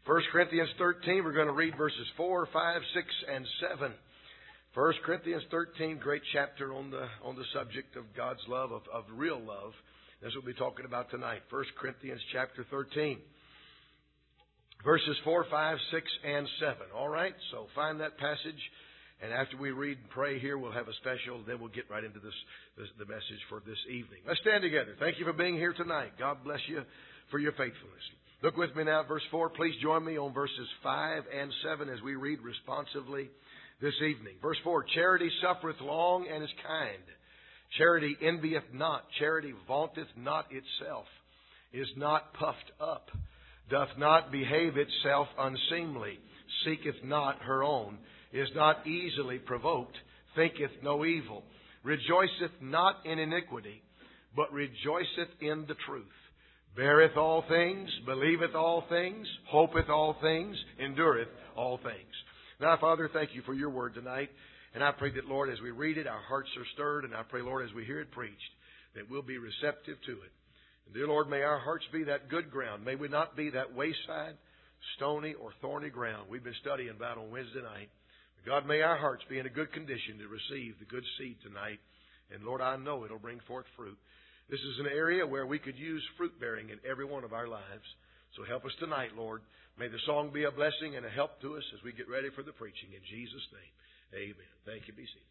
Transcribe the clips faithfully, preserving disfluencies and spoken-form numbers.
First Corinthians thirteen, we're going to read verses four, five, six, and seven. First Corinthians thirteen, great chapter on the on the subject of God's love, of, of real love. That's what we'll be talking about tonight. First Corinthians chapter thirteen. Verses four, five, six, and seven. All right? So find that passage. And after we read and pray here, we'll have a special. Then we'll get right into this, this the message for this evening. Let's stand together. Thank you for being here tonight. God bless you for your faithfulness. Look with me now at verse four. Please join me on verses five and seven as we read responsively this evening. Verse four. Charity suffereth long and is kind. Charity envieth not. Charity vaunteth not itself. Is not puffed up. Doth not behave itself unseemly, seeketh not her own, is not easily provoked, thinketh no evil, rejoiceth not in iniquity, but rejoiceth in the truth, beareth all things, believeth all things, hopeth all things, endureth all things. Now, Father, thank you for your word tonight, and I pray that, Lord, as we read it, our hearts are stirred, and I pray, Lord, as we hear it preached, that we'll be receptive to it. Dear Lord, may our hearts be that good ground. May we not be that wayside, stony, or thorny ground we've been studying about on Wednesday night. God, may our hearts be in a good condition to receive the good seed tonight. And Lord, I know it'll bring forth fruit. This is an area where we could use fruit bearing in every one of our lives. So help us tonight, Lord. May the song be a blessing and a help to us as we get ready for the preaching. In Jesus' name, amen. Thank you. Be seated.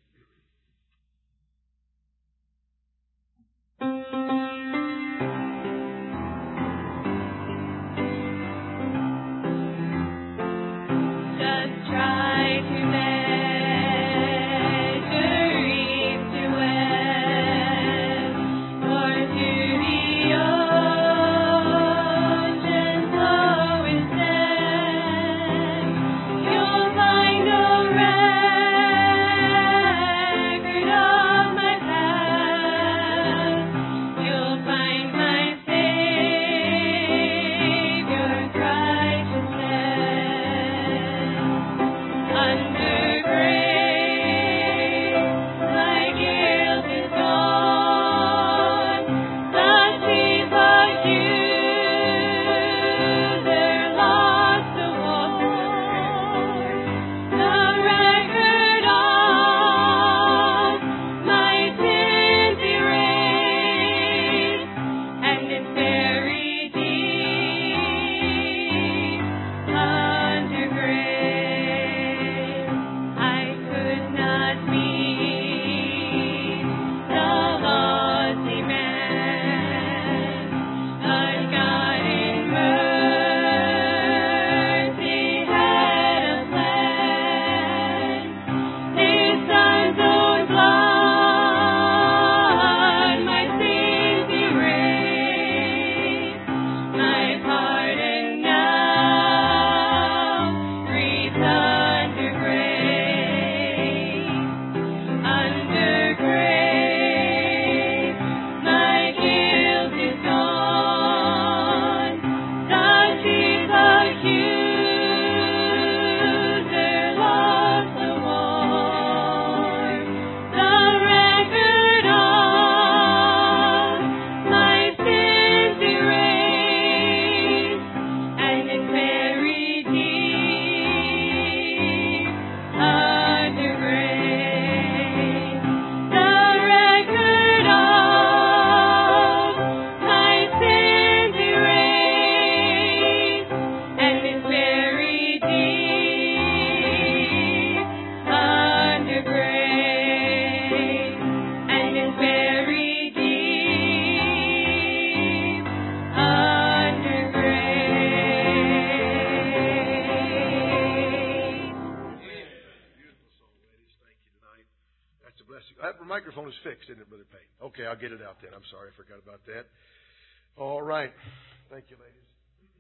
Microphone is fixed, isn't it, Brother Payne? Okay, I'll get it out then. I'm sorry, I forgot about that. All right. Thank you, ladies.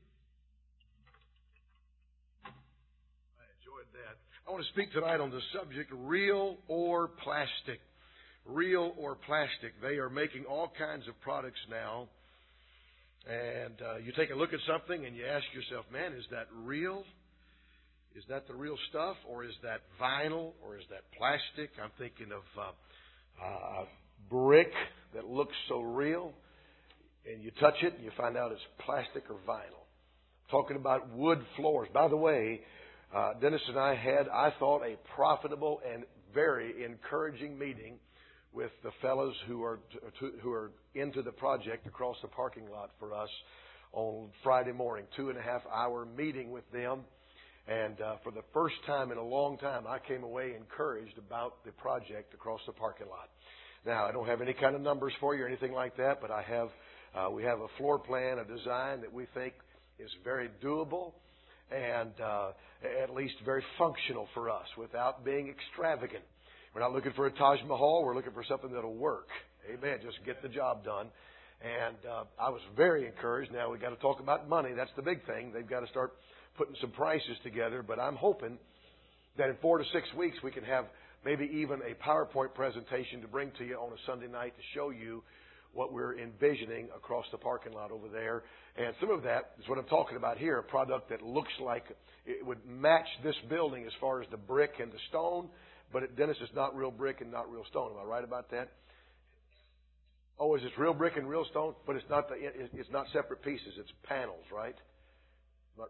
I enjoyed that. I want to speak tonight on the subject, real or plastic. Real or plastic. They are making all kinds of products now. And uh, you take a look at something and you ask yourself, man, is that real? Is that the real stuff? Or is that vinyl? Or is that plastic? I'm thinking of uh, uh, brick that looks so real. And you touch it and you find out it's plastic or vinyl. talking about wood floors. By the way, uh, Dennis and I had, I thought, a profitable and very encouraging meeting with the fellows who are to, who are into the project across the parking lot for us on Friday morning. Two and a half hour meeting with them. And uh, for the first time in a long time, I came away encouraged about the project across the parking lot. Now, I don't have any kind of numbers for you or anything like that, but I have uh, we have a floor plan, a design that we think is very doable and uh, at least very functional for us without being extravagant. We're not looking for a Taj Mahal. We're looking for something that'll work. Amen. Just get the job done. And uh, I was very encouraged. Now, we've got to talk about money. That's the big thing. They've got to start putting some prices together, but I'm hoping that in four to six weeks we can have maybe even a PowerPoint presentation to bring to you on a Sunday night to show you what we're envisioning across the parking lot over there. And some of that is what I'm talking about here, a product that looks like it would match this building as far as the brick and the stone, but it, Dennis, is not real brick and not real stone. Am I right about that? Oh, is it real brick and real stone? But it's not the, it, it's not separate pieces. It's panels, right? But,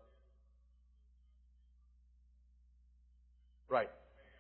right.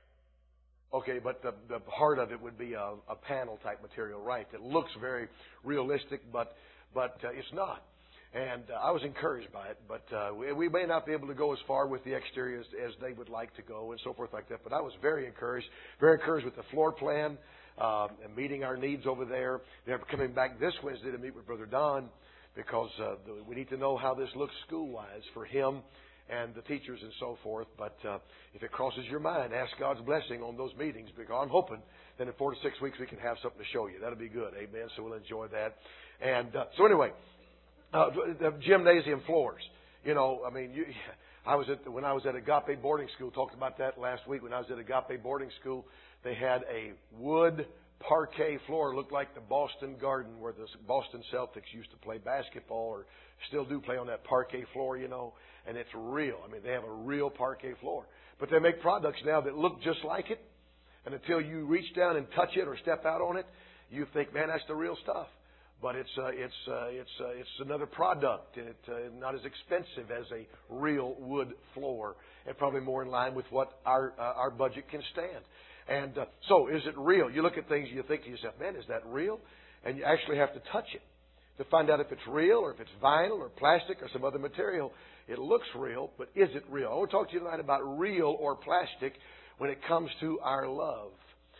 Okay, but the, the heart of it would be a, a panel type material, right? It looks very realistic, but but uh, it's not. And uh, I was encouraged by it, but uh, we, we may not be able to go as far with the exterior as, as they would like to go and so forth like that. But I was very encouraged, very encouraged with the floor plan um, and meeting our needs over there. They're coming back this Wednesday to meet with Brother Don because uh, the, we need to know how this looks school-wise for him and the teachers and so forth. But uh, if it crosses your mind, ask God's blessing on those meetings, because I'm hoping that in four to six weeks we can have something to show you. That'll be good. Amen. So we'll enjoy that. And uh, so anyway, uh, the gymnasium floors. You know, I mean, you, I was at the, when I was at Agape boarding school, talked about that last week. When I was at Agape boarding school, they had a wood parquet floor. It looked like the Boston Garden where the Boston Celtics used to play basketball, or still do play on that parquet floor, you know. And it's real. I mean, they have a real parquet floor. But they make products now that look just like it. And until you reach down and touch it or step out on it, you think, man, that's the real stuff. But it's uh, it's uh, it's uh, it's another product, and it's uh, not as expensive as a real wood floor, and probably more in line with what our uh, our budget can stand. And uh, so, is it real? You look at things, you think to yourself, man, is that real? And you actually have to touch it to find out if it's real or if it's vinyl or plastic or some other material. It looks real, but is it real? I want to talk to you tonight about real or plastic when it comes to our love.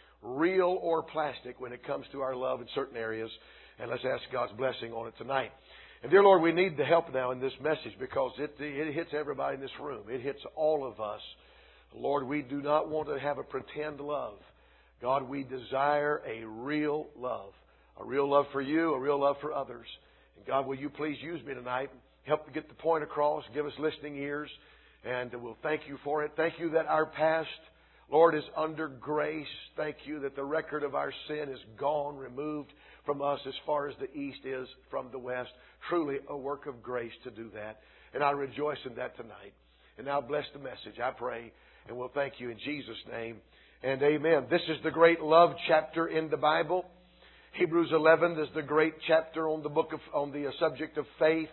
Real or plastic when it comes to our love in certain areas. And let's ask God's blessing on it tonight. And dear Lord, we need the help now in this message, because it, it hits everybody in this room. It hits all of us. Lord, we do not want to have a pretend love. God, we desire a real love. A real love for you, a real love for others. And God, will you please use me tonight? Help to get the point across. Give us listening ears. And we'll thank you for it. Thank you that our past, Lord, is under grace. Thank you that the record of our sin is gone, removed from us as far as the east is from the west. Truly a work of grace to do that. And I rejoice in that tonight. And now bless the message, I pray. And we'll thank you in Jesus' name. And amen. This is the great love chapter in the Bible. Hebrews eleven is the great chapter on the book of, on the subject of faith.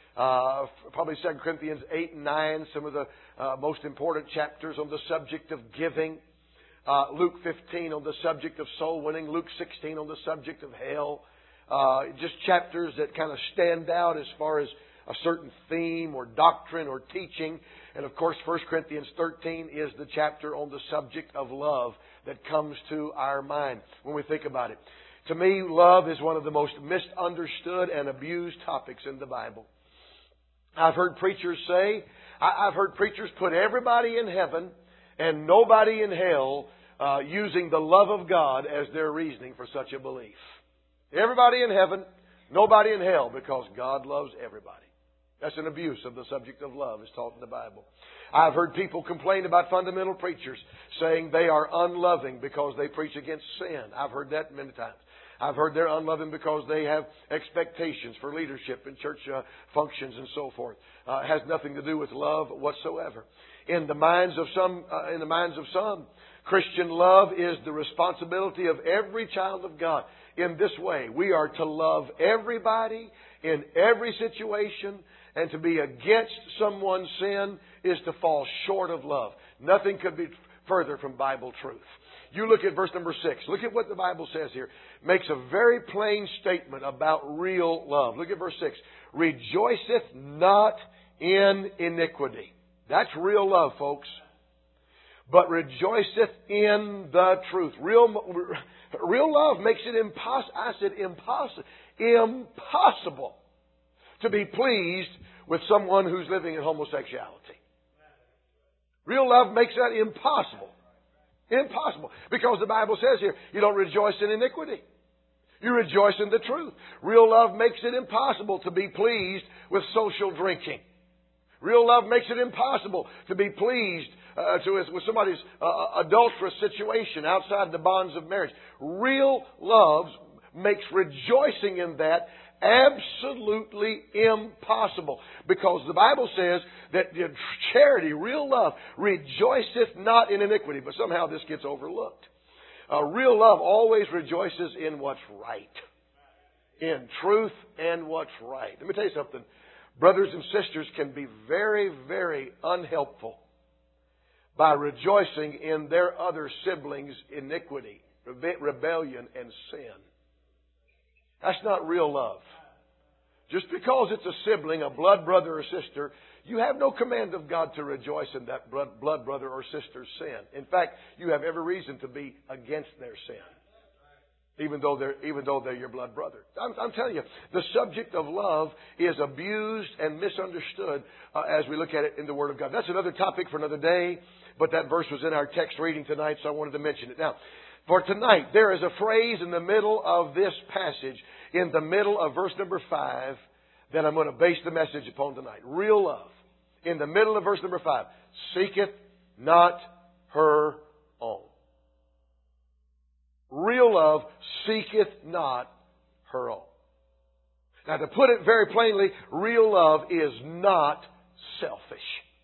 Uh, probably Second Corinthians eight and nine, some of the uh, most important chapters on the subject of giving. Uh, Luke fifteen on the subject of soul winning. Luke sixteen on the subject of hell. Uh, just chapters that kind of stand out as far as a certain theme or doctrine or teaching. And of course, First Corinthians thirteen is the chapter on the subject of love that comes to our mind when we think about it. To me, love is one of the most misunderstood and abused topics in the Bible. I've heard preachers say, I've heard preachers put everybody in heaven and nobody in hell uh, using the love of God as their reasoning for such a belief. Everybody in heaven, nobody in hell, because God loves everybody. That's an abuse of the subject of love as taught in the Bible. I've heard people complain about fundamental preachers saying they are unloving because they preach against sin. I've heard that many times. I've heard they're unloving because they have expectations for leadership in church uh, functions and so forth. Uh, it has nothing to do with love whatsoever. In the minds of some, uh, in the minds of some, Christian love is the responsibility of every child of God. In this way, we are to love everybody in every situation and to be against someone's sin is to fall short of love. Nothing could be further from Bible truth. You look at verse number six. Look at what the Bible says here. Makes a very plain statement about real love. Look at verse six. Rejoiceth not in iniquity. That's real love, folks. But rejoiceth in the truth. Real, real love makes it impossible. I said impossible. Impossible to be pleased with someone who's living in homosexuality. Real love makes that impossible. Impossible. Because the Bible says here, you don't rejoice in iniquity. You rejoice in the truth. Real love makes it impossible to be pleased with social drinking. Real love makes it impossible to be pleased uh, to, with somebody's uh, adulterous situation outside the bonds of marriage. Real love makes rejoicing in that absolutely impossible. Because the Bible says that charity, real love, rejoiceth not in iniquity. But somehow this gets overlooked. Uh, real love always rejoices in what's right. In truth and what's right. Let me tell you something. Brothers and sisters can be very, very unhelpful by rejoicing in their other siblings' iniquity, rebe- rebellion, and sin. That's not real love. Just because it's a sibling, a blood brother or sister, you have no command of God to rejoice in that blood brother or sister's sin. In fact, you have every reason to be against their sin. Even though they're, even though they're your blood brother. I'm, I'm telling you, the subject of love is abused and misunderstood uh, as we look at it in the Word of God. That's another topic for another day, but that verse was in our text reading tonight, so I wanted to mention it. Now, for tonight, there is a phrase in the middle of this passage, in the middle of verse number five, that I'm going to base the message upon tonight. Real love. In the middle of verse number five, seeketh not her own. Real love seeketh not her own. Now, to put it very plainly, real love is not selfish.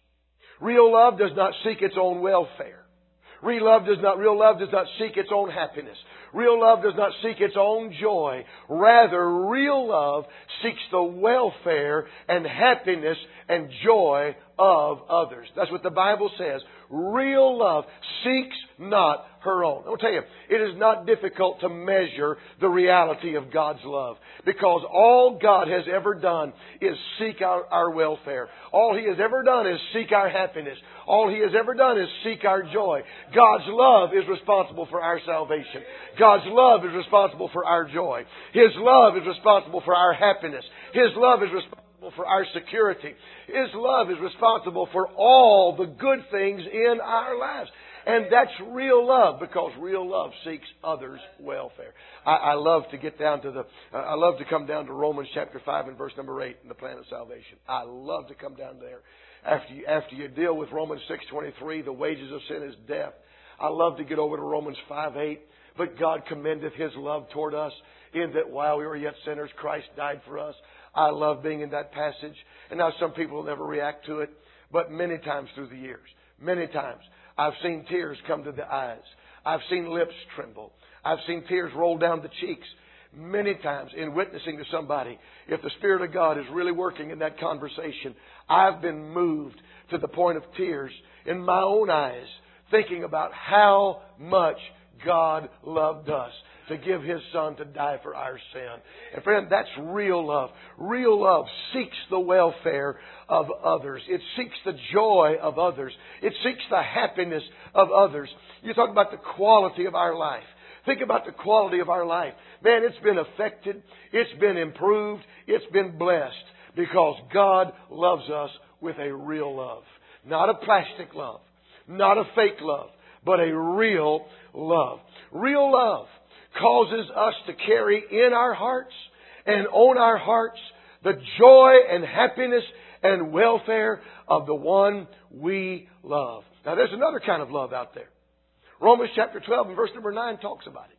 Real love does not seek its own welfare. Real love does not, real love does not seek its own happiness. Real love does not seek its own joy. Rather, real love seeks the welfare and happiness and joy of others. That's what the Bible says. Real love seeks not her own. I'll tell you, it is not difficult to measure the reality of God's love. Because all God has ever done is seek our, our welfare. All He has ever done is seek our happiness. All He has ever done is seek our joy. God's love is responsible for our salvation. God's love is responsible for our joy. His love is responsible for our happiness. His love is responsible for our security. His love is responsible for all the good things in our lives. And that's real love, because real love seeks others' welfare. I, I love to get down to the, uh, I love to come down to Romans chapter five and verse number eight in the plan of salvation. I love to come down there. After you, after you deal with Romans six twenty-three, the wages of sin is death. I love to get over to Romans five eight. But God commendeth His love toward us, in that while we were yet sinners, Christ died for us. I love being in that passage. And now some people will never react to it, but many times through the years, many times, I've seen tears come to the eyes. I've seen lips tremble. I've seen tears roll down the cheeks. Many times in witnessing to somebody, if the Spirit of God is really working in that conversation, I've been moved to the point of tears in my own eyes, thinking about how much God loved us to give His Son to die for our sin. And friend, that's real love. Real love seeks the welfare of others. It seeks the joy of others. It seeks the happiness of others. You talk about the quality of our life. Think about the quality of our life. Man, it's been affected. It's been improved. It's been blessed because God loves us with a real love. Not a plastic love. Not a fake love. But a real love. Real love causes us to carry in our hearts and on our hearts the joy and happiness and welfare of the one we love. Now, there's another kind of love out there. Romans chapter twelve and verse number nine talks about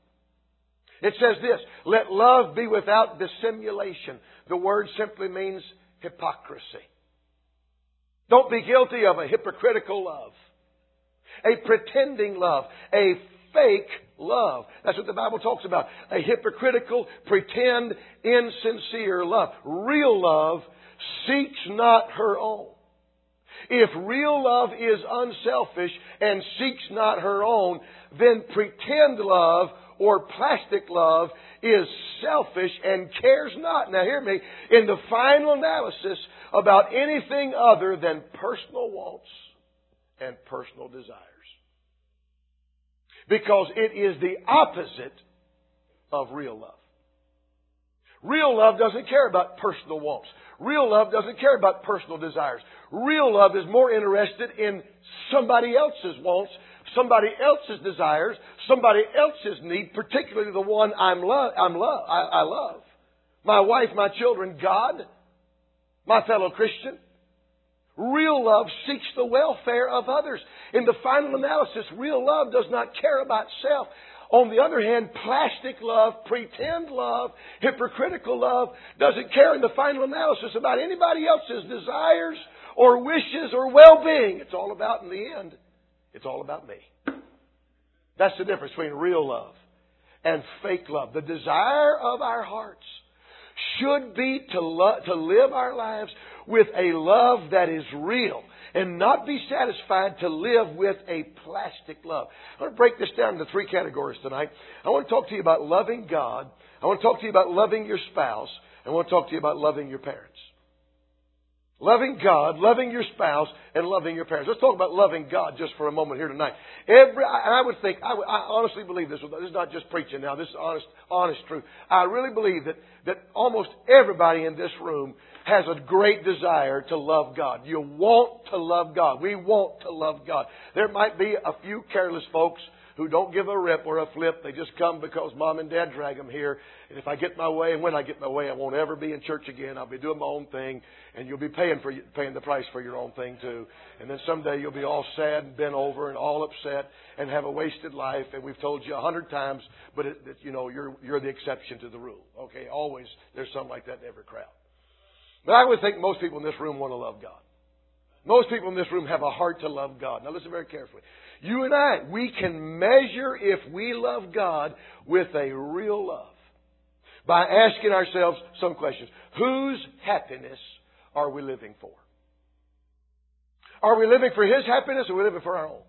it. It says this, let love be without dissimulation. The word simply means hypocrisy. Don't be guilty of a hypocritical love, a pretending love, a fake love. That's what the Bible talks about. A hypocritical, pretend, insincere love. Real love seeks not her own. If real love is unselfish and seeks not her own, then pretend love or plastic love is selfish and cares not, now hear me, in the final analysis about anything other than personal wants and personal desires. Because it is the opposite of real love. Real love doesn't care about personal wants. Real love doesn't care about personal desires. Real love is more interested in somebody else's wants, somebody else's desires, somebody else's need, particularly the one I'm lo- I'm lo- I, I love. My wife, my children, God, my fellow Christian. Real love seeks the welfare of others. In the final analysis, real love does not care about self. On the other hand, plastic love, pretend love, hypocritical love doesn't care in the final analysis about anybody else's desires or wishes or well-being. It's all about, in the end, it's all about me. That's the difference between real love and fake love. The desire of our hearts should be to, lo- to live our lives with a love that is real and not be satisfied to live with a plastic love. I want to break this down into three categories tonight. I want to talk to you about loving God. I want to talk to you about loving your spouse. I want to talk to you about loving your parents. Loving God, loving your spouse, and loving your parents. Let's talk about loving God just for a moment here tonight. Every, and I would think, I, would, I honestly believe this. This is not just preaching now. This is honest, honest truth. I really believe that, that almost everybody in this room has a great desire to love God. You want to love God. We want to love God. There might be a few careless folks who don't give a rip or a flip. They just come because mom and dad drag them here. And if I get my way, and when I get my way, I won't ever be in church again. I'll be doing my own thing, and you'll be paying for paying the price for your own thing too. And then someday you'll be all sad and bent over and all upset and have a wasted life. And we've told you a hundred times, but it, it, you know you're you're the exception to the rule. Okay, always there's something like that in every crowd. But I would think most people in this room want to love God. Most people in this room have a heart to love God. Now listen very carefully. You and I, we can measure if we love God with a real love by asking ourselves some questions. Whose happiness are we living for? Are we living for His happiness or are we living for our own?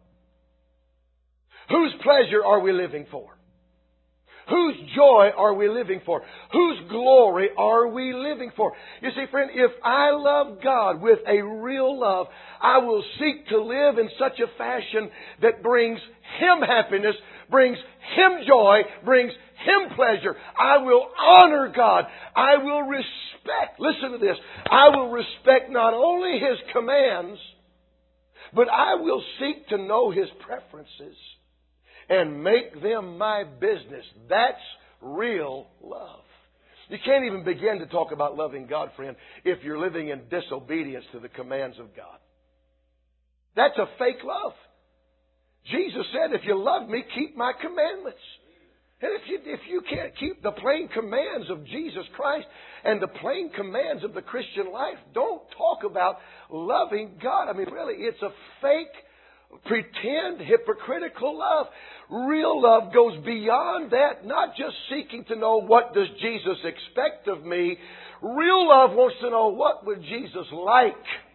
Whose pleasure are we living for? Whose joy are we living for? Whose glory are we living for? You see, friend, if I love God with a real love, I will seek to live in such a fashion that brings Him happiness, brings Him joy, brings Him pleasure. I will honor God. I will respect, listen to this, I will respect not only His commands, but I will seek to know His preferences and make them my business. That's real love. You can't even begin to talk about loving God, friend, if you're living in disobedience to the commands of God. That's a fake love. Jesus said, if you love me, keep my commandments. And if you, if you can't keep the plain commands of Jesus Christ and the plain commands of the Christian life, don't talk about loving God. I mean, really, it's a fake, pretend, hypocritical love. Real love goes beyond that, not just seeking to know what does Jesus expect of me. Real love wants to know what would Jesus like?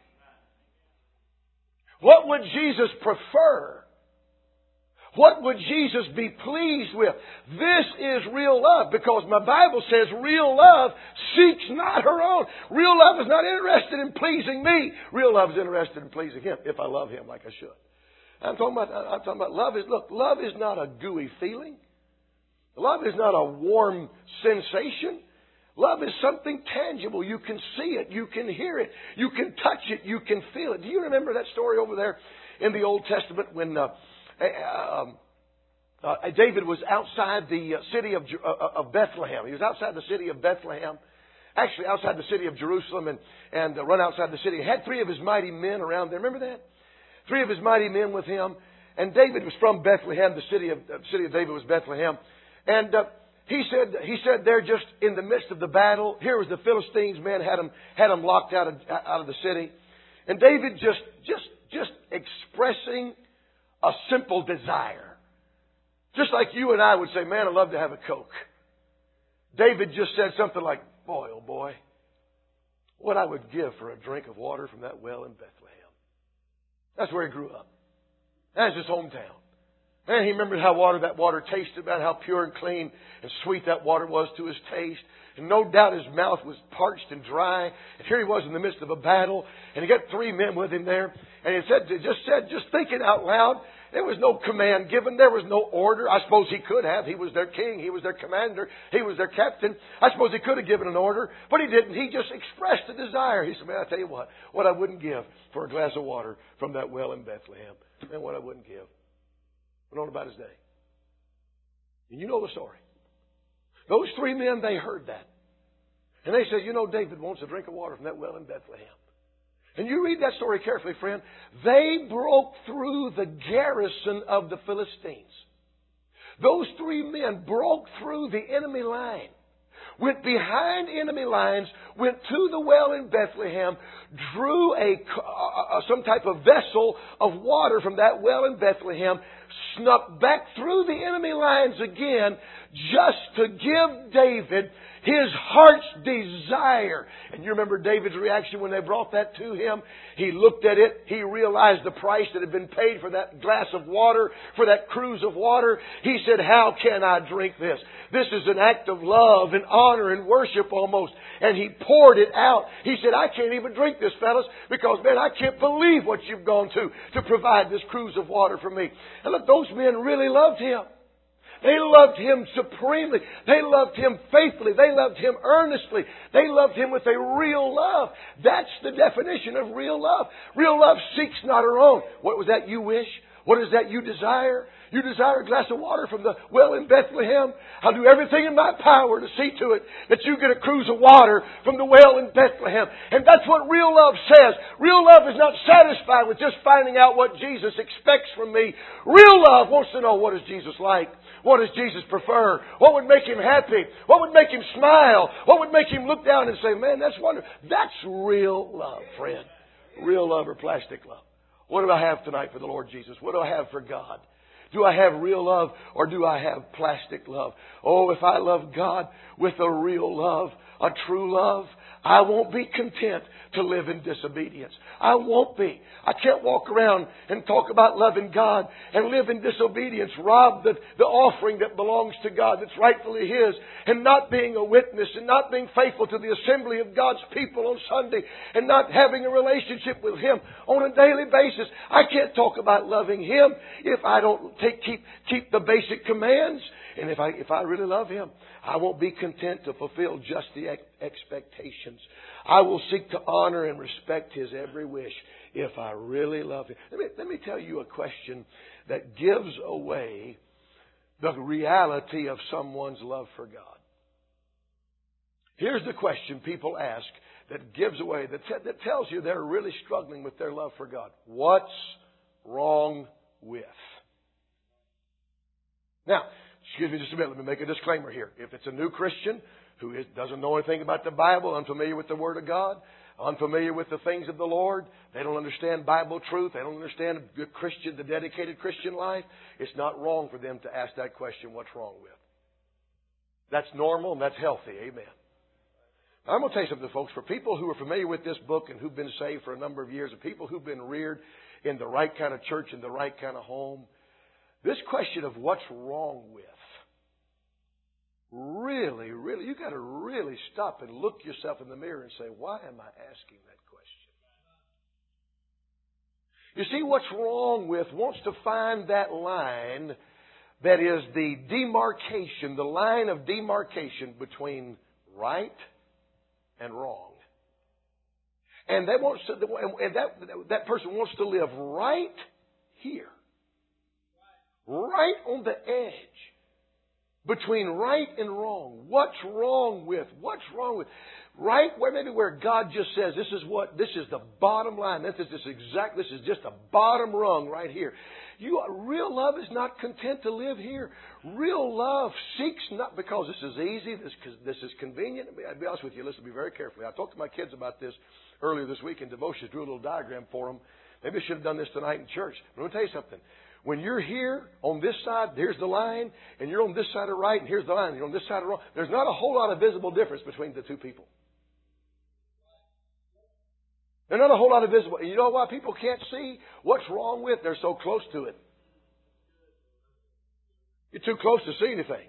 What would Jesus prefer? What would Jesus be pleased with? This is real love because my Bible says real love seeks not her own. Real love is not interested in pleasing me. Real love is interested in pleasing Him if I love Him like I should. I'm talking about, I'm talking about love is, look, love is not a gooey feeling. Love is not a warm sensation. Love is something tangible. You can see it. You can hear it. You can touch it. You can feel it. Do you remember that story over there in the Old Testament when uh, uh, uh, David was outside the city of, uh, of Bethlehem? He was outside the city of Bethlehem. Actually, outside the city of Jerusalem and, and uh, run outside the city. He had three of his mighty men around there. Remember that? Three of his mighty men with him. And David was from Bethlehem. The city of, the city of David was Bethlehem. And uh, he said he said there just in the midst of the battle, here was the Philistines, men had them, had them locked out of, out of the city. And David just, just, just expressing a simple desire. Just like you and I would say, man, I'd love to have a Coke. David just said something like, boy, oh boy, what I would give for a drink of water from that well in Bethlehem. That's where he grew up. That's his hometown. And he remembered how water that water tasted, about how pure and clean and sweet that water was to his taste. And no doubt his mouth was parched and dry. And here he was in the midst of a battle. And he got three men with him there. And he said, just said, just thinking out loud, there was no command given. There was no order. I suppose he could have. He was their king. He was their commander. He was their captain. I suppose he could have given an order, but he didn't. He just expressed a desire. He said, man, I tell you what, what I wouldn't give for a glass of water from that well in Bethlehem. Man, what I wouldn't give. Went on about his day. And you know the story. Those three men, they heard that. And they said, you know, David wants a drink of water from that well in Bethlehem. And you read that story carefully, friend. They broke through the garrison of the Philistines. Those three men broke through the enemy line, went behind enemy lines, went to the well in Bethlehem, drew a, uh, some type of vessel of water from that well in Bethlehem, snuck back through the enemy lines again, just to give David his heart's desire. And you remember David's reaction when they brought that to him? He looked at it. He realized the price that had been paid for that glass of water, for that cruse of water. He said, how can I drink this? This is an act of love and honor and worship almost. And he poured it out. He said, I can't even drink this, fellas, because, man, I can't believe what you've gone to to provide this cruse of water for me. And look, those men really loved him. They loved him supremely. They loved him faithfully. They loved him earnestly. They loved him with a real love. That's the definition of real love. Real love seeks not her own. What was that you wish? What is that you desire? You desire a glass of water from the well in Bethlehem? I'll do everything in my power to see to it that you get a cruse of water from the well in Bethlehem. And that's what real love says. Real love is not satisfied with just finding out what Jesus expects from me. Real love wants to know, what is Jesus like? What does Jesus prefer? What would make him happy? What would make him smile? What would make him look down and say, man, that's wonderful. That's real love, friend. Real love or plastic love. What do I have tonight for the Lord Jesus? What do I have for God? Do I have real love or do I have plastic love? Oh, if I love God with a real love, a true love, I won't be content to live in disobedience. I won't be. I can't walk around and talk about loving God and live in disobedience, rob the, the offering that belongs to God, that's rightfully His, and not being a witness and not being faithful to the assembly of God's people on Sunday and not having a relationship with Him on a daily basis. I can't talk about loving Him if I don't take, keep, keep the basic commands. And if I, if I really love Him, I won't be content to fulfill just the ex- expectations. I will seek to honor and respect His every wish if I really love Him. Let me, let me tell you a question that gives away the reality of someone's love for God. Here's the question people ask that gives away, that, t- that tells you they're really struggling with their love for God. What's wrong with? Now, excuse me just a minute. Let me make a disclaimer here. If it's a new Christian who is, doesn't know anything about the Bible, unfamiliar with the Word of God, unfamiliar with the things of the Lord, they don't understand Bible truth, they don't understand the Christian, the dedicated Christian life, it's not wrong for them to ask that question, what's wrong with? That's normal and that's healthy. Amen. I'm going to tell you something, folks. For people who are familiar with this book and who've been saved for a number of years, and people who've been reared in the right kind of church, in the right kind of home, this question of what's wrong with, really, really, you've got to really stop and look yourself in the mirror and say, why am I asking that question? You see, what's wrong with wants to find that line that is the demarcation, the line of demarcation between right and wrong. And that wants to, and that, that person wants to live right here. Right on the edge between right and wrong. What's wrong with? What's wrong with? Right where maybe where God just says, this is what, this is the bottom line. This is just exact, this is just a bottom rung right here. You, real love is not content to live here. Real love seeks not because this is easy, this, this is convenient. I'll be honest with you, listen, be very carefully. I talked to my kids about this earlier this week in devotion, drew a little diagram for them. Maybe I should have done this tonight in church. But I'm going to tell you something. When you're here on this side, here's the line, and you're on this side of right, and here's the line, and you're on this side of wrong, there's not a whole lot of visible difference between the two people. There's not a whole lot of visible. You know why people can't see what's wrong with it? They're so close to it. You're too close to see anything.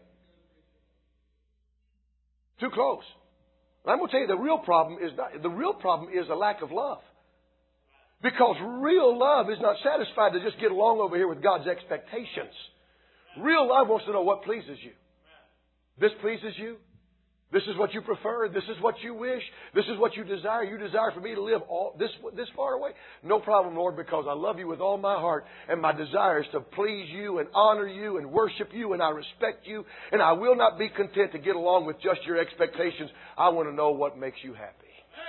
Too close. And I'm going to tell you, the real problem is not, the real problem is a lack of love. Because real love is not satisfied to just get along over here with God's expectations. Real love wants to know what pleases you. This pleases you? This is what you prefer? This is what you wish? This is what you desire? You desire for me to live all this this far away? No problem, Lord, because I love you with all my heart, and my desire is to please you and honor you and worship you, and I respect you, and I will not be content to get along with just your expectations. I want to know what makes you happy.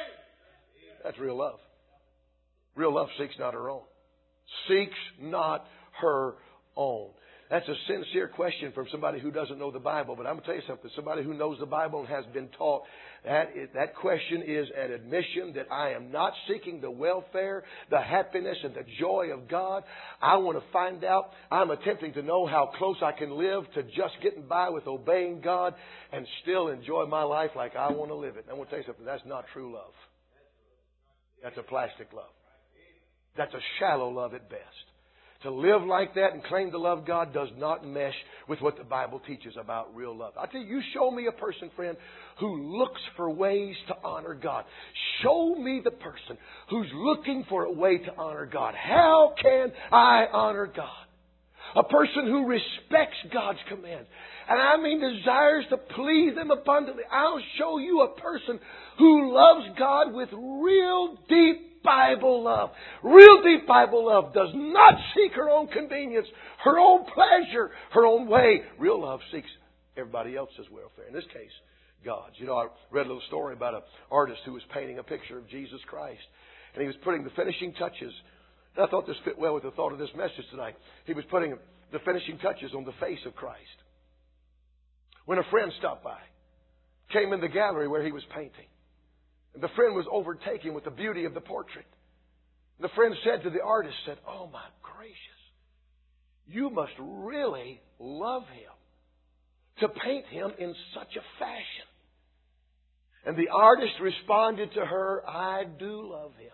That's real love. Real love seeks not her own. Seeks not her own. That's a sincere question from somebody who doesn't know the Bible. But I'm going to tell you something. Somebody who knows the Bible and has been taught, that, is, that question is an admission that I am not seeking the welfare, the happiness, and the joy of God. I want to find out. I'm attempting to know how close I can live to just getting by with obeying God and still enjoy my life like I want to live it. And I'm going to tell you something. That's not true love. That's a plastic love. That's a shallow love at best. To live like that and claim to love God does not mesh with what the Bible teaches about real love. I tell you, you show me a person, friend, who looks for ways to honor God. Show me the person who's looking for a way to honor God. How can I honor God? A person who respects God's commands. And I mean desires to please Him abundantly. I'll show you a person who loves God with real deep Bible love. Real deep Bible love does not seek her own convenience, her own pleasure, her own way. Real love seeks everybody else's welfare. In this case, God's. You know, I read a little story about an artist who was painting a picture of Jesus Christ. And he was putting the finishing touches. And I thought this fit well with the thought of this message tonight. He was putting the finishing touches on the face of Christ. When a friend stopped by, came in the gallery where he was painting. And the friend was overtaken with the beauty of the portrait. The friend said to the artist, said, "Oh my gracious, you must really love him to paint him in such a fashion." And the artist responded to her, "I do love him.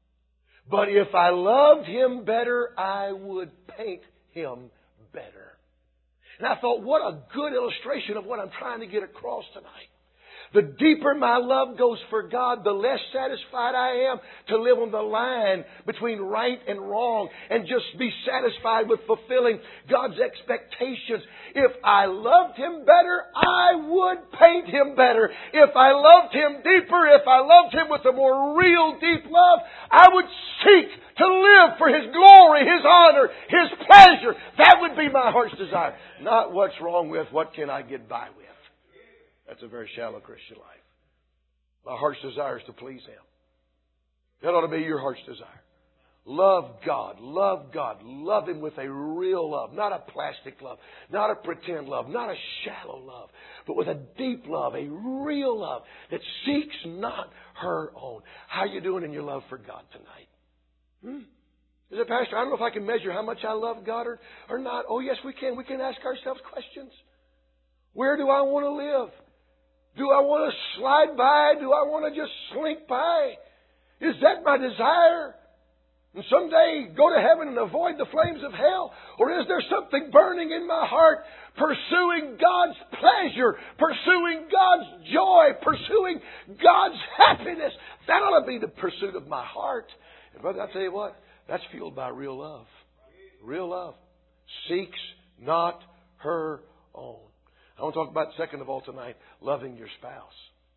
But if I loved him better, I would paint him better." And I thought, what a good illustration of what I'm trying to get across tonight. The deeper my love goes for God, the less satisfied I am to live on the line between right and wrong and just be satisfied with fulfilling God's expectations. If I loved Him better, I would paint Him better. If I loved Him deeper, if I loved Him with a more real deep love, I would seek to live for His glory, His honor, His pleasure. That would be my heart's desire. Not what's wrong with, what can I get by with. That's a very shallow Christian life. My heart's desire is to please Him. That ought to be your heart's desire. Love God. Love God. Love Him with a real love. Not a plastic love. Not a pretend love. Not a shallow love. But with a deep love. A real love that seeks not her own. How are you doing in your love for God tonight? Hmm? Is it, Pastor, I don't know if I can measure how much I love God or, or not. Oh, yes, we can. We can ask ourselves questions. Where do I want to live? Do I want to slide by? Do I want to just slink by? Is that my desire? And someday go to heaven and avoid the flames of hell? Or is there something burning in my heart, pursuing God's pleasure, pursuing God's joy, pursuing God's happiness? That ought to be the pursuit of my heart. And brother, I'll tell you what, that's fueled by real love. Real love seeks not her own. I want to talk about, second of all tonight, loving your spouse.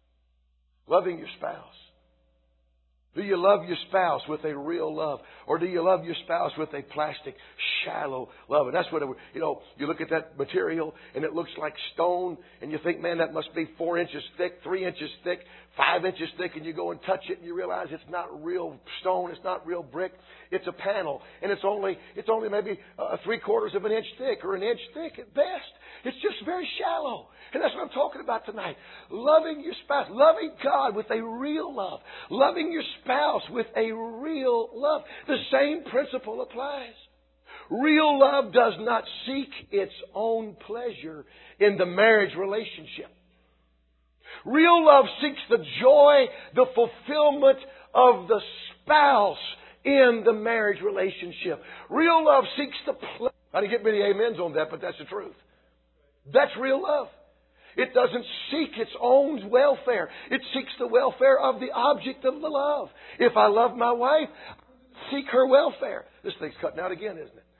Loving your spouse. Do you love your spouse with a real love? Or do you love your spouse with a plastic, shallow love? And that's what, it, you know, you look at that material and it looks like stone and you think, man, that must be four inches thick, three inches thick, five inches thick, and you go and touch it and you realize it's not real stone, it's not real brick, it's a panel. And it's only, it's only maybe uh, three quarters of an inch thick or an inch thick at best. It's just very shallow. And that's what I'm talking about tonight. Loving your spouse. Loving God with a real love. Loving your spouse with a real love. The same principle applies. Real love does not seek its own pleasure in the marriage relationship. Real love seeks the joy, the fulfillment of the spouse in the marriage relationship. Real love seeks the pleasure. I didn't get many amens on that, but that's the truth. That's real love. It doesn't seek its own welfare. It seeks the welfare of the object of the love. If I love my wife, I seek her welfare. This thing's cutting out again, isn't it?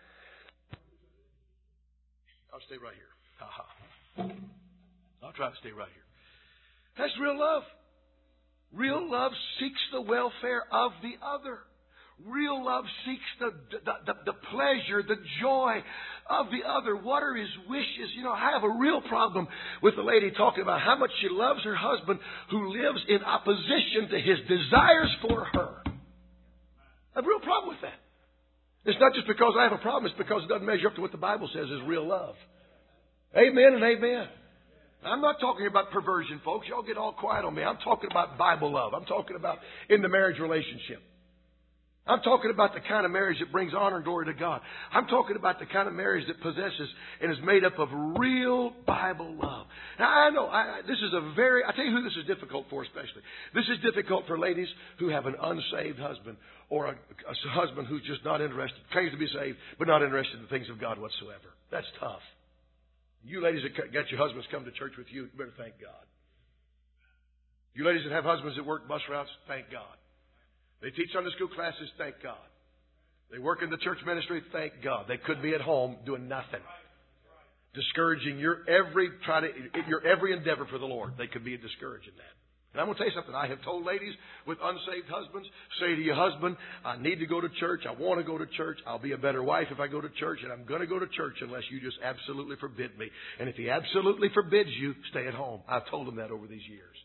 I'll stay right here. Ha-ha. I'll try to stay right here. That's real love. Real love seeks the welfare of the other. Real love seeks the, the, the, the pleasure, the joy of the other. What are his wishes? You know, I have a real problem with the lady talking about how much she loves her husband who lives in opposition to his desires for her. I have a real problem with that. It's not just because I have a problem. It's because it doesn't measure up to what the Bible says is real love. Amen and amen. I'm not talking about perversion, folks. Y'all get all quiet on me. I'm talking about Bible love. I'm talking about in the marriage relationship. I'm talking about the kind of marriage that brings honor and glory to God. I'm talking about the kind of marriage that possesses and is made up of real Bible love. Now, I know I, this is a very, I tell you who this is difficult for especially. This is difficult for ladies who have an unsaved husband or a, a husband who's just not interested, claims to be saved, but not interested in the things of God whatsoever. That's tough. You ladies that got your husbands come to church with you, you better thank God. You ladies that have husbands that work bus routes, thank God. They teach Sunday school classes, thank God. They work in the church ministry, thank God. They could be at home doing nothing. Discouraging your every try to your every endeavor for the Lord. They could be discouraging that. And I'm going to tell you something. I have told ladies with unsaved husbands, say to your husband, I need to go to church. I want to go to church. I'll be a better wife if I go to church. And I'm going to go to church unless you just absolutely forbid me. And if he absolutely forbids you, stay at home. I've told him that over these years.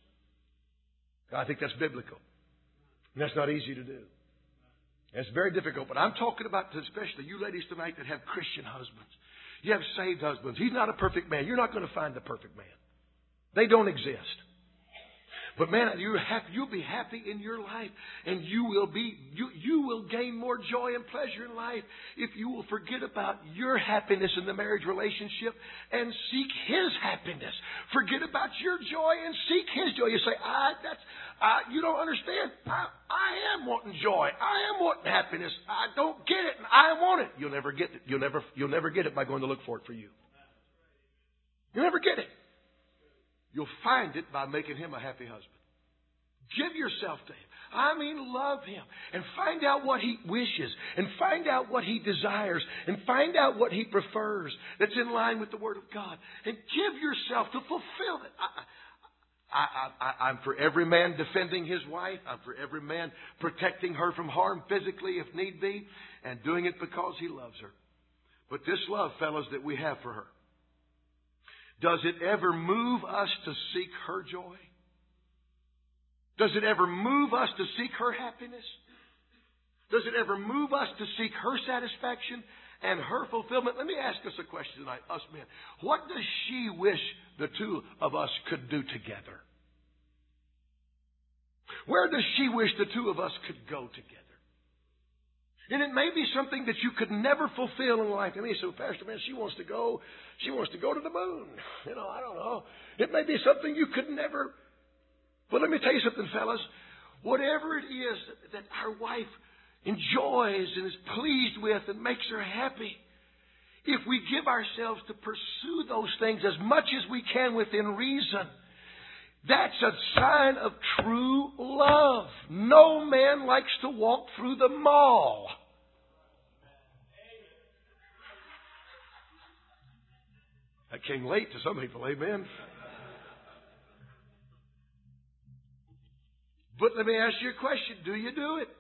I think that's biblical. And that's not easy to do. It's very difficult. But I'm talking about especially you ladies tonight that have Christian husbands. You have saved husbands. He's not a perfect man. You're not going to find the perfect man. They don't exist. But man, you have, you'll be happy in your life, and you will be you you will gain more joy and pleasure in life if you will forget about your happiness in the marriage relationship and seek His happiness. Forget about your joy and seek His joy. You say, "I that's I, you don't understand. I, I am wanting joy. I am wanting happiness. I don't get it, and I want it." You'll never get it. You'll never you'll never get it by going to look for it for you. You'll never get it. You'll find it by making him a happy husband. Give yourself to him. I mean, love him. And find out what he wishes. And find out what he desires. And find out what he prefers that's in line with the Word of God. And give yourself to fulfill it. I, I, I, I'm for every man defending his wife. I'm for every man protecting her from harm physically if need be. And doing it because he loves her. But this love, fellas, that we have for her, does it ever move us to seek her joy? Does it ever move us to seek her happiness? Does it ever move us to seek her satisfaction and her fulfillment? Let me ask us a question tonight, us men. What does she wish the two of us could do together? Where does she wish the two of us could go together? And it may be something that you could never fulfill in life. I mean, so Pastor, man, she wants to go, she wants to go to the moon. You know, I don't know. It may be something you could never. But let me tell you something, fellas. Whatever it is that our wife enjoys and is pleased with and makes her happy, if we give ourselves to pursue those things as much as we can within reason, that's a sign of true love. No man likes to walk through the mall. That came late to some people, amen. But let me ask you a question. Do you do it?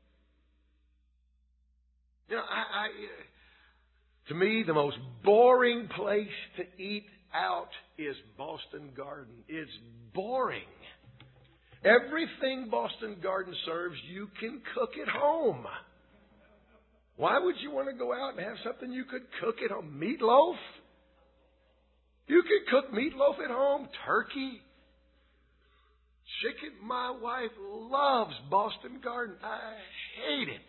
You know, I, I, to me, the most boring place to eat out is Boston Garden. It's boring. Everything Boston Garden serves, you can cook at home. Why would you want to go out and have something you could cook at home? Meatloaf? You can cook meatloaf at home. Turkey. Chicken. My wife loves Boston Garden. I hate it.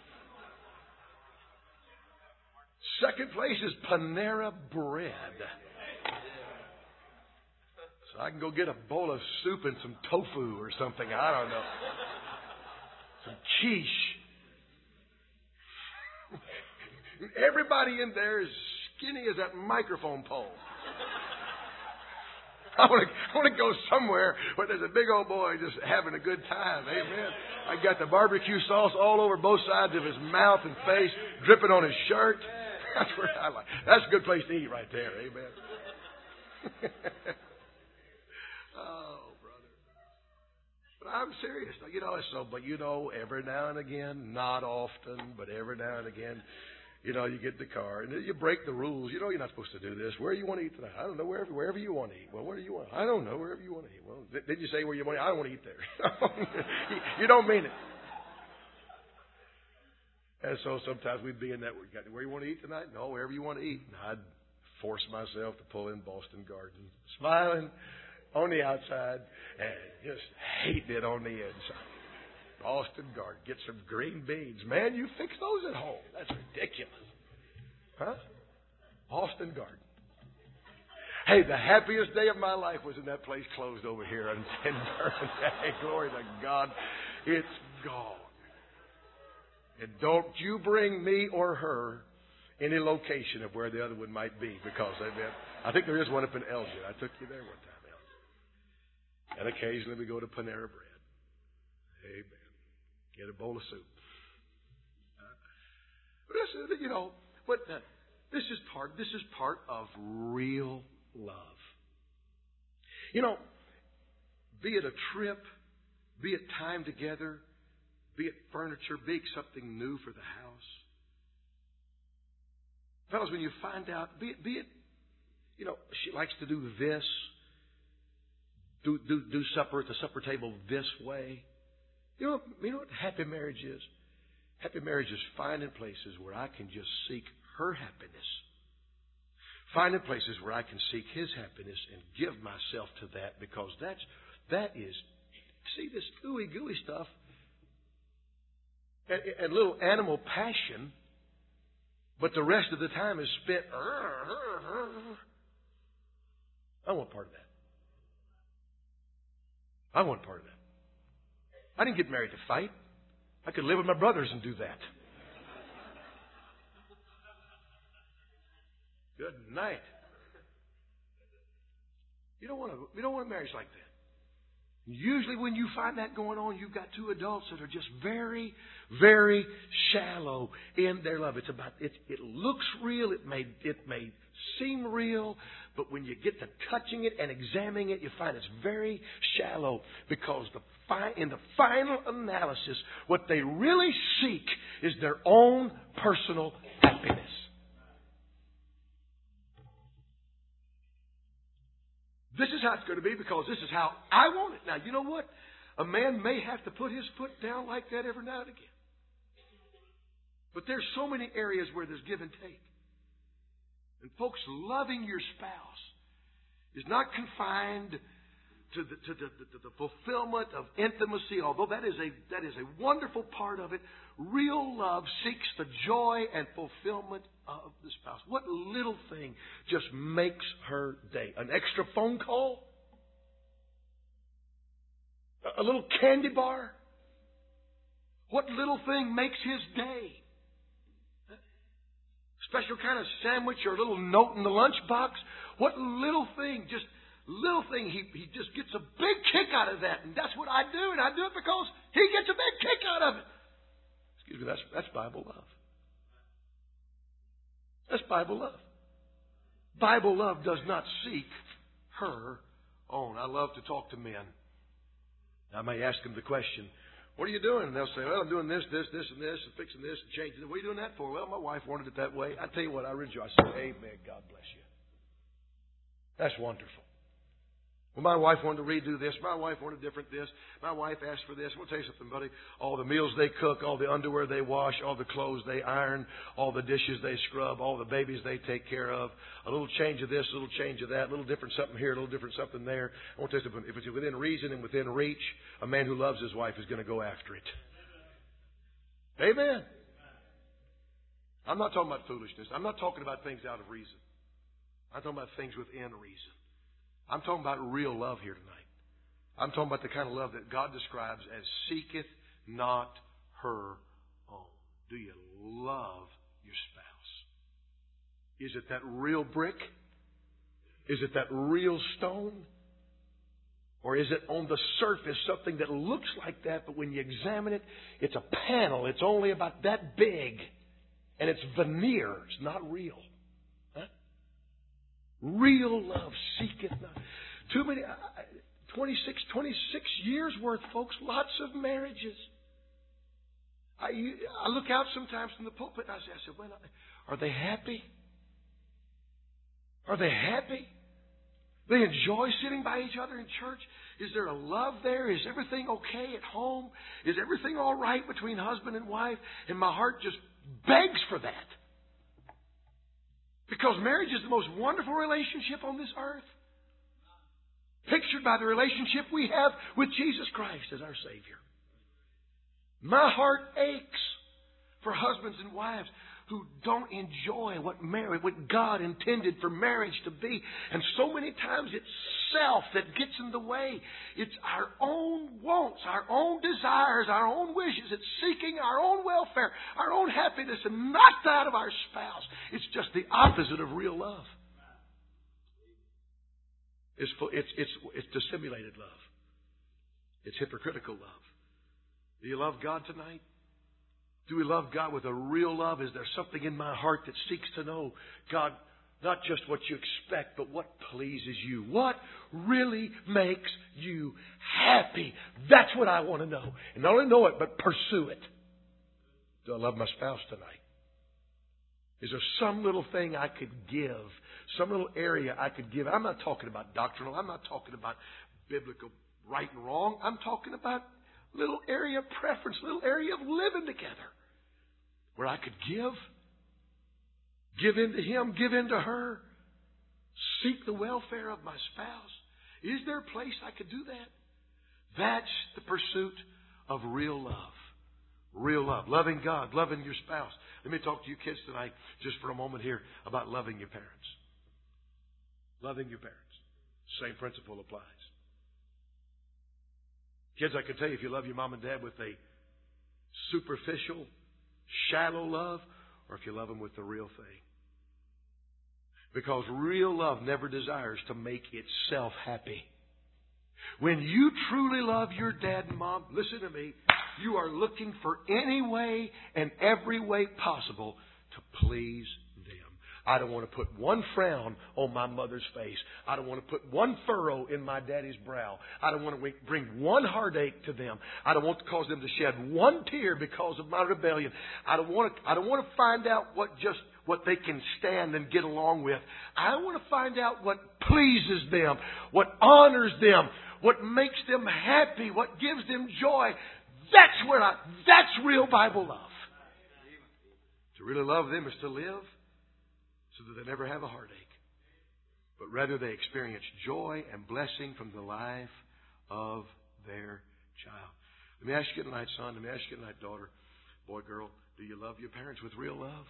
Second place is Panera Bread. So I can go get a bowl of soup and some tofu or something. I don't know. some quiche. Everybody in there is skinny as that microphone pole. I want to I want to go somewhere where there's a big old boy just having a good time. Amen. I got the barbecue sauce all over both sides of his mouth and face, dripping on his shirt. That's where I like. That's a good place to eat right there. Amen. Oh, brother. But I'm serious. You know, so, but you know, every now and again, not often, but every now and again, you know, you get in the car and you break the rules. You know you're not supposed to do this. Where do you want to eat tonight? I don't know. Wherever, wherever you want to eat. Well, where do you want? I don't know. Wherever you want to eat. Well, did you say where you want to eat? I don't want to eat there. You don't mean it. And so sometimes we'd be in that. Where you want to eat tonight? No, wherever you want to eat. And I'd force myself to pull in Boston Garden, smiling on the outside and just hating it on the inside. Boston Garden. Get some green beans. Man, you fix those at home. That's ridiculous. Huh? Boston Garden. Hey, the happiest day of my life was when that place closed over here in Durham. Hey, glory to God. It's gone. And don't you bring me or her any location of where the other one might be, because they've been, I think there is one up in Elgin. I took you there one time, Elgin. And occasionally we go to Panera Bread. Amen. Get a bowl of soup. Uh, listen, you know, but uh, this is part. This is part of real love. You know, be it a trip, be it time together, be it furniture, be it something new for the house. Fellas, when you find out, be it, be it, you know, she likes to do this, do do do supper at the supper table this way. You know, you know what happy marriage is? Happy marriage is finding places where I can just seek her happiness. Finding places where I can seek his happiness and give myself to that, because that's, that is, see this ooey gooey stuff and, and little animal passion, but the rest of the time is spent. I want part of that. I want part of that. I didn't get married to fight. I could live with my brothers and do that. Good night. You don't want to. We don't want a marriage like that. Usually, when you find that going on, you've got two adults that are just very, very shallow in their love. It's about. It. It looks real. It may. It may seem real, but when you get to touching it and examining it, you find it's very shallow, because the fi- in the final analysis, what they really seek is their own personal happiness. This is how it's going to be, because this is how I want it. Now, you know what? A man may have to put his foot down like that every now and again. But there's so many areas where there's give and take. And folks, loving your spouse is not confined to the, to the, to the fulfillment of intimacy, although that is a that is a wonderful part of it. Real love seeks the joy and fulfillment of the spouse. What little thing just makes her day? An extra phone call? A little candy bar? What little thing makes his day? Special kind of sandwich or a little note in the lunchbox? What little thing, just little thing, he, he just gets a big kick out of that. And that's what I do, and I do it because he gets a big kick out of it. Excuse me, that's, that's Bible love. That's Bible love. Bible love does not seek her own. I love to talk to men. I may ask them the question, what are you doing? And they'll say, well, I'm doing this, this, this, and this, and fixing this, and changing it. What are you doing that for? Well, my wife wanted it that way. I tell you what, I rejoice. I say, amen, God bless you. That's wonderful. Well, my wife wanted to redo this. My wife wanted different this. My wife asked for this. I'm going to tell you something, buddy. All the meals they cook, all the underwear they wash, all the clothes they iron, all the dishes they scrub, all the babies they take care of, a little change of this, a little change of that, a little different something here, a little different something there. I want to tell you something. If it's within reason and within reach, a man who loves his wife is going to go after it. Amen. I'm not talking about foolishness. I'm not talking about things out of reason. I'm talking about things within reason. I'm talking about real love here tonight. I'm talking about the kind of love that God describes as seeketh not her own. Do you love your spouse? Is it that real brick? Is it that real stone? Or is it on the surface something that looks like that, but when you examine it, it's a panel. It's only about that big. And it's veneer. It's not real. Huh? Real love seeketh not. Too many, twenty-six, twenty-six years worth, folks. Lots of marriages. I, I look out sometimes from the pulpit and I say, I said, well, are they happy? Are they happy? They enjoy sitting by each other in church? Is there a love there? Is everything okay at home? Is everything all right between husband and wife? And my heart just begs for that. Because marriage is the most wonderful relationship on this earth. Pictured by the relationship we have with Jesus Christ as our Savior. My heart aches for husbands and wives who don't enjoy what marriage, what God intended for marriage to be. And so many times it's self that gets in the way. It's our own wants, our own desires, our own wishes. It's seeking our own welfare, our own happiness, and not that of our spouse. It's just the opposite of real love. It's, it's, it's, it's dissimulated love. It's hypocritical love. Do you love God tonight? Do we love God with a real love? Is there something in my heart that seeks to know, God, not just what you expect, but what pleases you? What really makes you happy? That's what I want to know. And not only know it, but pursue it. Do I love my spouse tonight? Is there some little thing I could give? Some little area I could give? I'm not talking about doctrinal. I'm not talking about biblical right and wrong. I'm talking about little area of preference, little area of living together. Where I could give, give in to him, give in to her, seek the welfare of my spouse. Is there a place I could do that? That's the pursuit of real love. Real love. Loving God, loving your spouse. Let me talk to you kids tonight just for a moment here about loving your parents. Loving your parents. Same principle applies. Kids, I can tell you, if you love your mom and dad with a superficial, shallow love, or if you love them with the real thing. Because real love never desires to make itself happy. When you truly love your dad and mom, listen to me, you are looking for any way and every way possible to please them. I don't want to put one frown on my mother's face. I don't want to put one furrow in my daddy's brow. I don't want to bring one heartache to them. I don't want to cause them to shed one tear because of my rebellion. I don't want to, I don't want to find out what just what they can stand and get along with. I want to find out what pleases them, what honors them, what makes them happy, what gives them joy. That's where I, that's real Bible love. To really love them is to live so that they never have a heartache, but rather they experience joy and blessing from the life of their child. Let me ask you tonight, son. Let me ask you tonight, daughter, boy, girl. Do you love your parents with real love?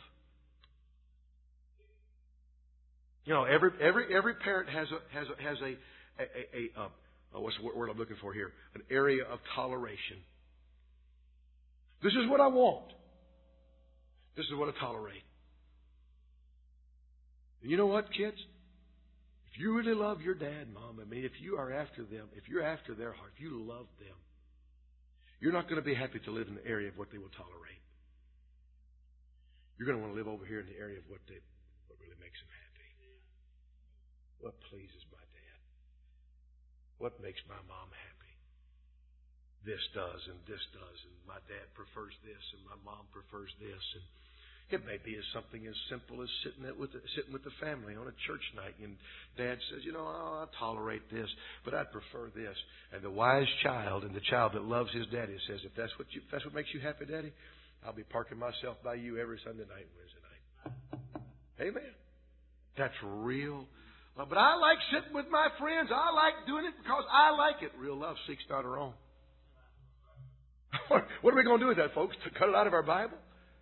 You know, every every every parent has a has a has a a, a, a uh, what's the word I'm looking for here? An area of toleration. This is what I want. This is what I tolerate. And you know what, kids? If you really love your dad and mom, I mean, if you are after them, if you're after their heart, if you love them, you're not going to be happy to live in the area of what they will tolerate. You're going to want to live over here in the area of what they, what really makes them happy. What pleases my dad? What makes my mom happy? This does and this does, and my dad prefers this, and my mom prefers this, and it may be as something as simple as sitting with the, sitting with the family on a church night, and Dad says, you know, oh, I'll tolerate this, but I'd prefer this. And the wise child and the child that loves his daddy says, if that's what you, if that's what makes you happy, Daddy, I'll be parking myself by you every Sunday night and Wednesday night. Amen. That's real love. But I like sitting with my friends. I like doing it because I like it. Real love seeks not her own. What are we going to do with that, folks? To cut it out of our Bible?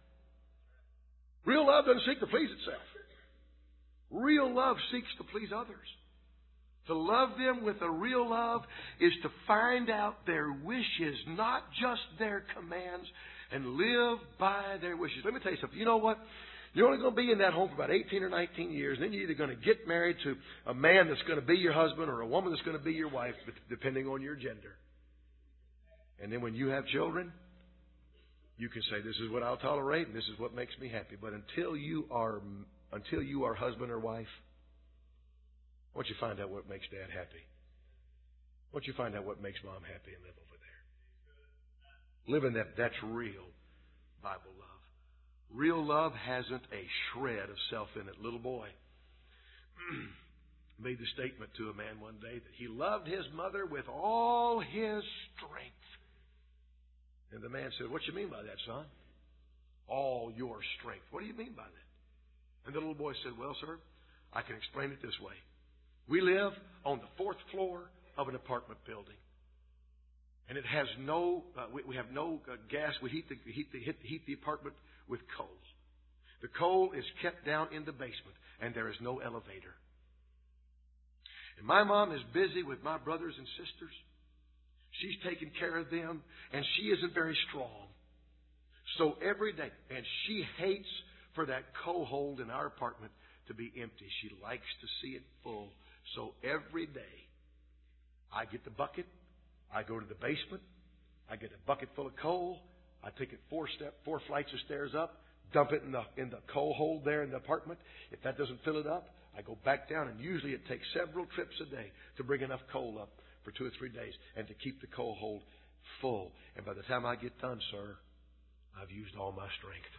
Real love doesn't seek to please itself. Real love seeks to please others. To love them with a real love is to find out their wishes, not just their commands. and live by their wishes. Let me tell you something. You know what? You're only going to be in that home for about eighteen or nineteen years. And then you're either going to get married to a man that's going to be your husband or a woman that's going to be your wife, depending on your gender. And then when you have children, you can say, this is what I'll tolerate and this is what makes me happy. But until you are, until you are husband or wife, why don't you find out what makes Dad happy? Why don't you find out what makes Mom happy and live over there? Live in that. That's real Bible love. Real love hasn't a shred of self in it. Little boy made the statement to a man one day that he loved his mother with all his strength. And the man said, what do you mean by that, son? All your strength. What do you mean by that? And the little boy said, well, sir, I can explain it this way. We live on the fourth floor of an apartment building. And it has no, uh, we, we have no uh, gas. We heat the, heat, the, heat the apartment with coal. The coal is kept down in the basement, and there is no elevator. And my mom is busy with my brothers and sisters. She's taking care of them, and she isn't very strong. So every day, and she hates for that coal hold in our apartment to be empty. She likes to see it full. So every day, I get the bucket. I go to the basement. I get a bucket full of coal. I take it four step, four flights of stairs up, dump it in the in the coal hole there in the apartment. If that doesn't fill it up, I go back down, and usually it takes several trips a day to bring enough coal up for two or three days and to keep the coal hole full. And by the time I get done, sir, I've used all my strength.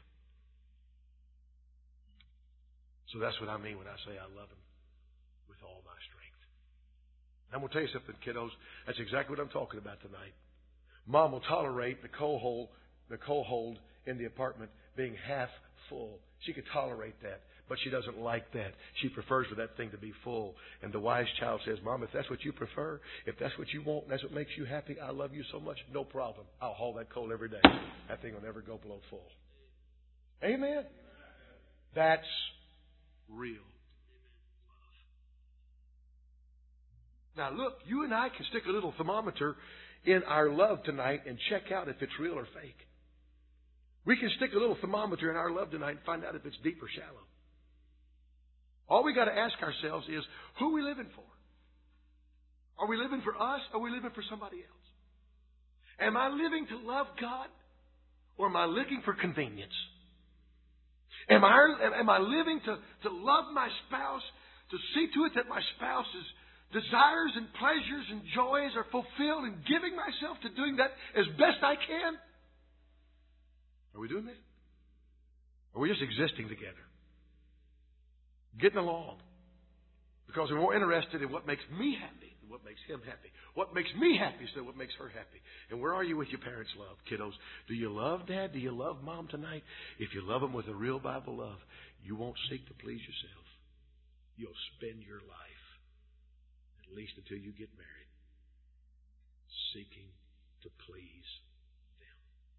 So that's what I mean when I say I love Him with all my strength. I'm going to tell you something, kiddos. That's exactly what I'm talking about tonight. Mom will tolerate the coal hole, the coal hold in the apartment being half full. She could tolerate that, but she doesn't like that. She prefers for that thing to be full. And the wise child says, Mom, if that's what you prefer, if that's what you want, and that's what makes you happy, I love you so much, no problem. I'll haul that coal every day. That thing will never go below full. Amen? That's real love. Now look, you and I can stick a little thermometer in our love tonight and check out if it's real or fake. We can stick a little thermometer in our love tonight and find out if it's deep or shallow. All we got to ask ourselves is, who are we living for? Are we living for us, or are we living for somebody else? Am I living to love God, or am I looking for convenience? Am I, am I living to, to love my spouse, to see to it that my spouse's desires and pleasures and joys are fulfilled, and giving myself to doing that as best I can? Are we doing that? Or are we just existing together? Getting along. Because we're more interested in what makes me happy than what makes him happy. What makes me happy instead of what makes her happy. And where are you with your parents' love, kiddos? Do you love Dad? Do you love Mom tonight? If you love them with a real Bible love, you won't seek to please yourself. You'll spend your life, at least until you get married, seeking to please them.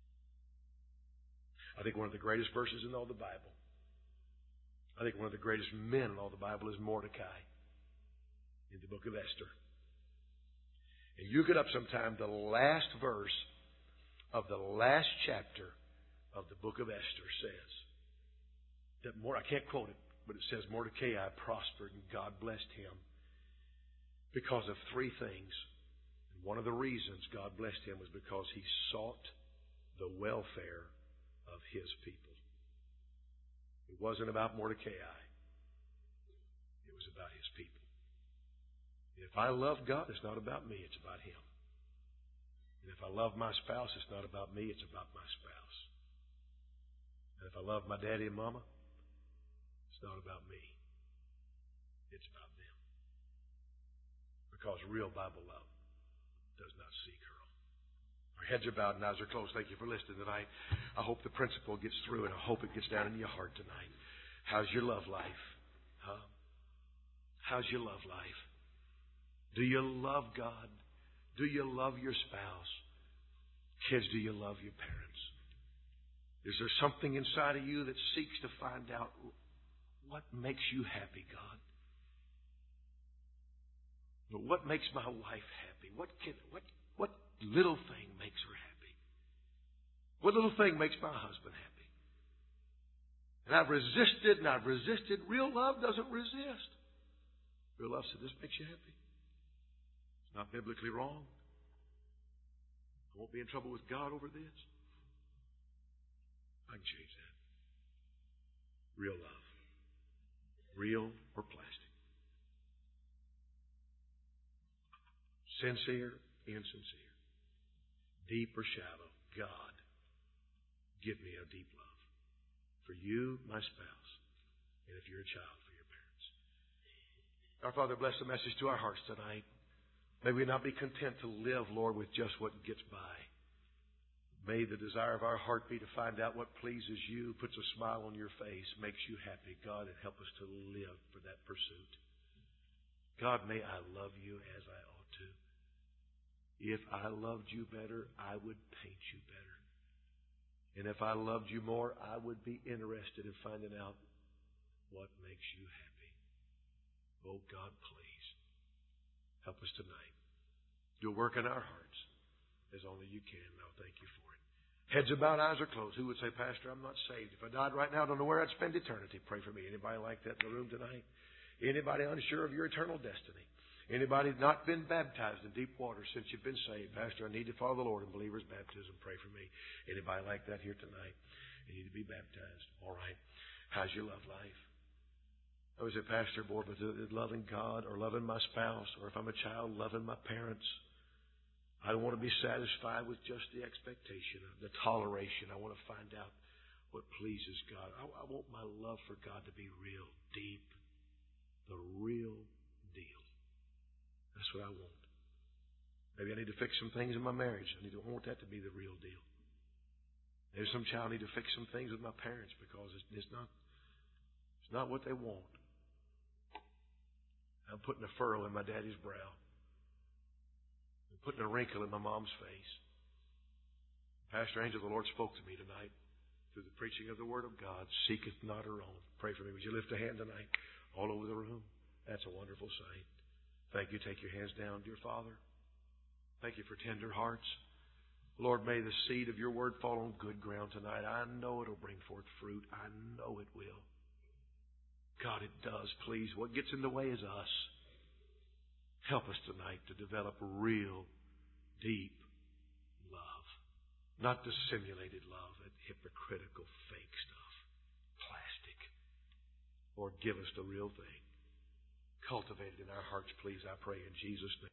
I think one of the greatest verses in all the Bible, I think one of the greatest men in all the Bible is Mordecai in the book of Esther. And you get up sometime, the last verse of the last chapter of the book of Esther says that more, I can't quote it, but it says Mordecai prospered and God blessed him because of three things. And one of the reasons God blessed him was because he sought the welfare of his people. It wasn't about Mordecai. It was about his people. If I love God, it's not about me, it's about Him. And if I love my spouse, it's not about me, it's about my spouse. And if I love my daddy and mama, it's not about me, it's about them. Because real Bible love does not seek her own. Our heads are bowed and eyes are closed. Thank you for listening tonight. I hope the principle gets through, and I hope it gets down in your heart tonight. How's your love life? Huh? How's your love life? Do you love God? Do you love your spouse? Kids, do you love your parents? Is there something inside of you that seeks to find out what makes you happy, God? What makes my wife happy? What can, what what little thing makes her happy? What little thing makes my husband happy? And I've resisted and I've resisted. Real love doesn't resist. Real love said, this makes you happy. It's not biblically wrong. I won't be in trouble with God over this. I can change that. Real love. Real or plastic. Sincere, insincere. Deep or shallow. God, give me a deep love. For you, my spouse. And if you're a child, for your parents. Our Father, bless the message to our hearts tonight. May we not be content to live, Lord, with just what gets by. May the desire of our heart be to find out what pleases you, puts a smile on your face, makes you happy, God, and help us to live for that pursuit. God, may I love you as I ought to. If I loved you better, I would paint you better. And if I loved you more, I would be interested in finding out what makes you happy. Oh, God, please help us tonight. Do a work in our hearts as only you can. And I'll thank you for it. Heads are bowed, eyes are closed. Who would say, Pastor, I'm not saved. If I died right now, I don't know where I'd spend eternity. Pray for me. Anybody like that in the room tonight? Anybody unsure of your eternal destiny? Anybody not been baptized in deep water since you've been saved? Pastor, I need to follow the Lord in believer's baptism. Pray for me. Anybody like that here tonight? You need to be baptized. All right. How's your love life? I was a pastor, boy, but loving God or loving my spouse, or if I'm a child, loving my parents. I don't want to be satisfied with just the expectation, the toleration. I want to find out what pleases God. I, I want my love for God to be real, deep, the real deal. That's what I want. Maybe I need to fix some things in my marriage. I need to I want that to be the real deal. Maybe some child need to fix some things with my parents because it's, it's not it's not what they want. I'm putting a furrow in my daddy's brow. I'm putting a wrinkle in my mom's face. Pastor Angel, the Lord spoke to me tonight through the preaching of the Word of God. Seeketh not her own. Pray for me. Would you lift a hand tonight all over the room? That's a wonderful sight. Thank you. Take your hands down, dear Father. Thank you for tender hearts. Lord, may the seed of your word fall on good ground tonight. I know it'll bring forth fruit. I know it will. God, it does. Please, what gets in the way is us. Help us tonight to develop real, deep love. Not dissimulated love, that hypocritical, fake stuff. Plastic. Lord, give us the real thing. Cultivate it in our hearts, please, I pray in Jesus' name.